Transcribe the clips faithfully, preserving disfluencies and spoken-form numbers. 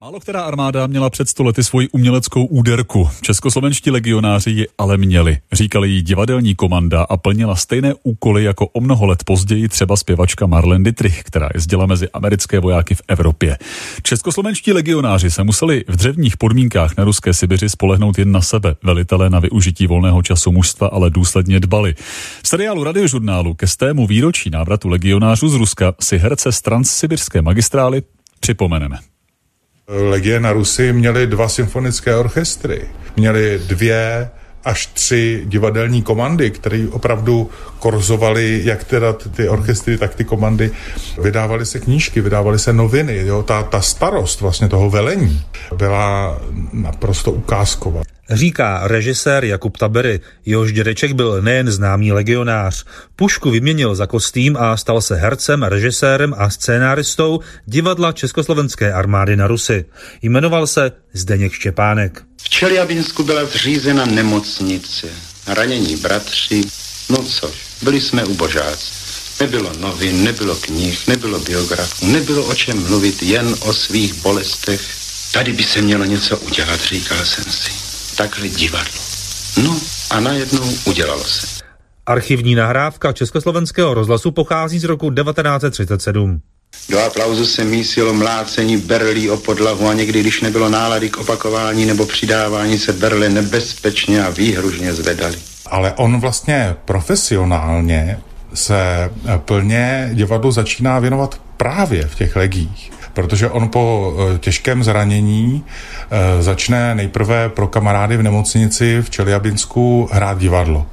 Málo která armáda měla před sto lety svoji uměleckou úderku. Českoslovenští legionáři ji ale měli. Říkali jí divadelní komanda a plnila stejné úkoly jako o mnoho let později třeba zpěvačka Marlene Dietrich, která jezdila mezi americké vojáky v Evropě. Českoslovenští legionáři se museli v dřevních podmínkách na ruské Sibiři spolehnout jen na sebe. Velitelé na využití volného času mužstva ale důsledně dbali. V seriálu Radiožurnálu ke stému výročí návratu legionářů z Ruska si herce z transsibirské magistrály připomeneme. Legie na Rusi měli dva symfonické orchestry, měli dvě až tři divadelní komandy, které opravdu korzovaly jak teda ty orchestry, tak ty komandy. Vydávaly se knížky, vydávaly se noviny. Jo? Ta, ta starost vlastně toho velení byla naprosto ukázková. Říká režisér Jakub Tabery, jehož dědeček byl nejen známý legionář. Pušku vyměnil za kostým a stal se hercem, režisérem a scénáristou divadla Československé armády na Rusi. Jmenoval se Zdeněk Štěpánek. V Čeljabinsku byla zřízena nemocnice, ranění bratři, no což, byli jsme ubožáci. Nebylo novin, nebylo knih, nebylo biografů, nebylo o čem mluvit, jen o svých bolestech. Tady by se mělo něco udělat, říkal jsem si. Takhle divadlo. No a najednou udělalo se. Archivní nahrávka Československého rozhlasu pochází z roku devatenáct set třicet sedm. Do aplauzu se mísilo mlácení berlí o podlahu a někdy, když nebylo nálady k opakování nebo přidávání, se berle nebezpečně a výhružně zvedaly. Ale on vlastně profesionálně se plně divadlu začíná věnovat právě v těch legiích. Protože on po těžkém zranění začne nejprve pro kamarády v nemocnici v Čeljabinsku hrát divadlo.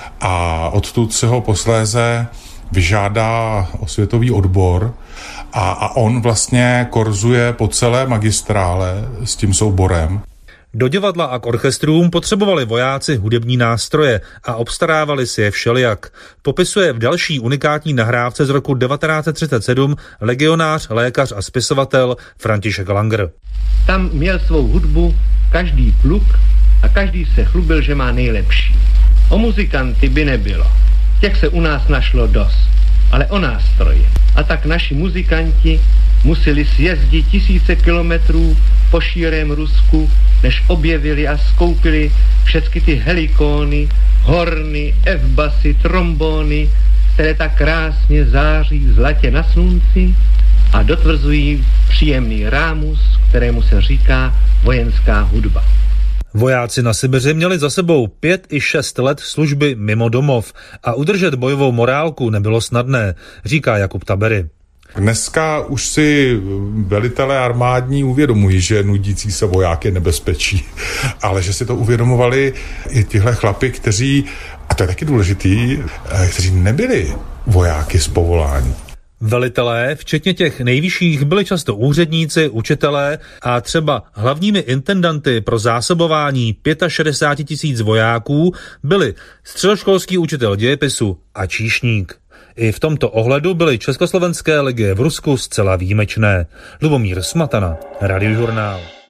A odtud se ho posléze vyžádá osvětový odbor a, a on vlastně korzuje po celé magistrále s tím souborem. Do divadla a k orchestrům potřebovali vojáci hudební nástroje a obstarávali si je všelijak. Popisuje v další unikátní nahrávce z roku devatenáct set třicet sedm legionář, lékař a spisovatel František Langer. Tam měl svou hudbu každý pluk a každý se chlubil, že má nejlepší. O muzikanty by nebylo. Těch se u nás našlo dost, ale o nástroje. A tak naši muzikanti museli sjezdit tisíce kilometrů po šírém Rusku, než objevili a skoupili všechny ty helikóny, horny, F-basy, trombóny, které tak krásně září zlatě na slunci a dotvrzují příjemný rámus, kterému se říká vojenská hudba. Vojáci na Sibiři měli za sebou pět i šest let služby mimo domov a udržet bojovou morálku nebylo snadné, říká Jakub Tabery. Dneska už si velitelé armádní uvědomují, že nudící se voják je nebezpečí, ale že si to uvědomovali i tihle chlapi, kteří, a to je taky důležitý, kteří nebyli vojáky z povolání. Velitelé, včetně těch nejvyšších, byli často úředníci, učitelé a třeba hlavními intendanty pro zásobování šedesát pět tisíc vojáků byli středoškolský učitel dějepisu a číšník. I v tomto ohledu byly československé legie v Rusku zcela výjimečné. Lubomír Smatana, Radiožurnál.